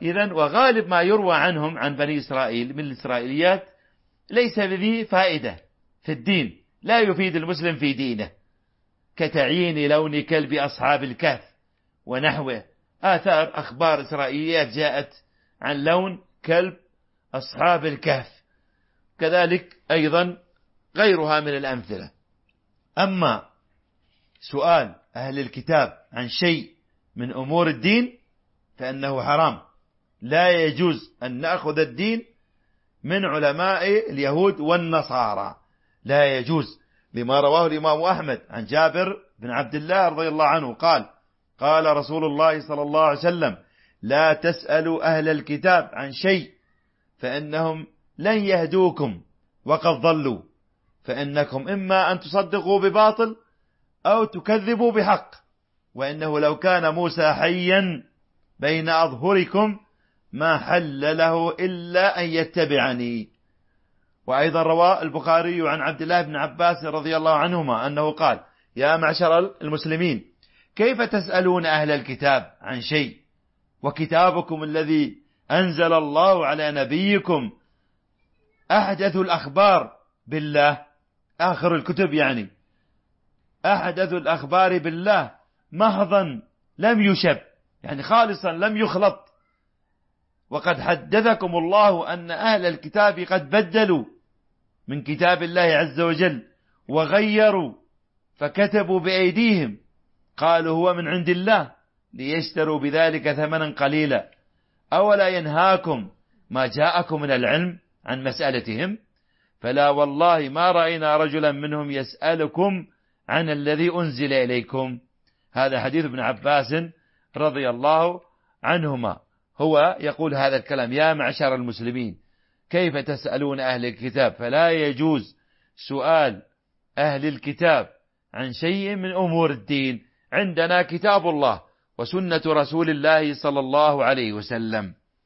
إذن وغالب ما يروى عنهم عن بني إسرائيل من الإسرائيليات ليس بذي فائدة في الدين، لا يفيد المسلم في دينه، كتعيين لون كلب أصحاب الكهف ونحوه. آثار أخبار إسرائيليات جاءت عن لون كلب أصحاب الكهف، كذلك أيضا غيرها من الأمثلة. أما سؤال أهل الكتاب عن شيء من أمور الدين فإنه حرام، لا يجوز أن نأخذ الدين من علماء اليهود والنصارى، لا يجوز، لما رواه الإمام أحمد عن جابر بن عبد الله رضي الله عنه قال: قال رسول الله صلى الله عليه وسلم: لا تسألوا أهل الكتاب عن شيء فإنهم لن يهدوكم وقد ضلوا، فإنكم إما أن تصدقوا بباطل أو تكذبوا بحق، وإنه لو كان موسى حيا بين أظهركم ما حل له إلا أن يتبعني. وأيضا روى البخاري عن عبد الله بن عباس رضي الله عنهما أنه قال: يا معشر المسلمين، كيف تسألون أهل الكتاب عن شيء وكتابكم الذي أنزل الله على نبيكم أحدث الأخبار بالله، آخر الكتب يعني، أحدث الأخبار بالله محضا لم يشب، يعني خالصا لم يخلط، وقد حدثكم الله أن أهل الكتاب قد بدلوا من كتاب الله عز وجل وغيروا، فكتبوا بأيديهم قالوا هو من عند الله ليشتروا بذلك ثمنا قليلا، أولا ينهاكم ما جاءكم من العلم عن مسألتهم؟ فلا والله ما رأينا رجلا منهم يسألكم عن الذي أنزل إليكم. هذا حديث ابن عباس رضي الله عنهما، هو يقول هذا الكلام: يا معشر المسلمين، كيف تسألون أهل الكتاب؟ فلا يجوز سؤال أهل الكتاب عن شيء من أمور الدين، عندنا كتاب الله وسنة رسول الله صلى الله عليه وسلم.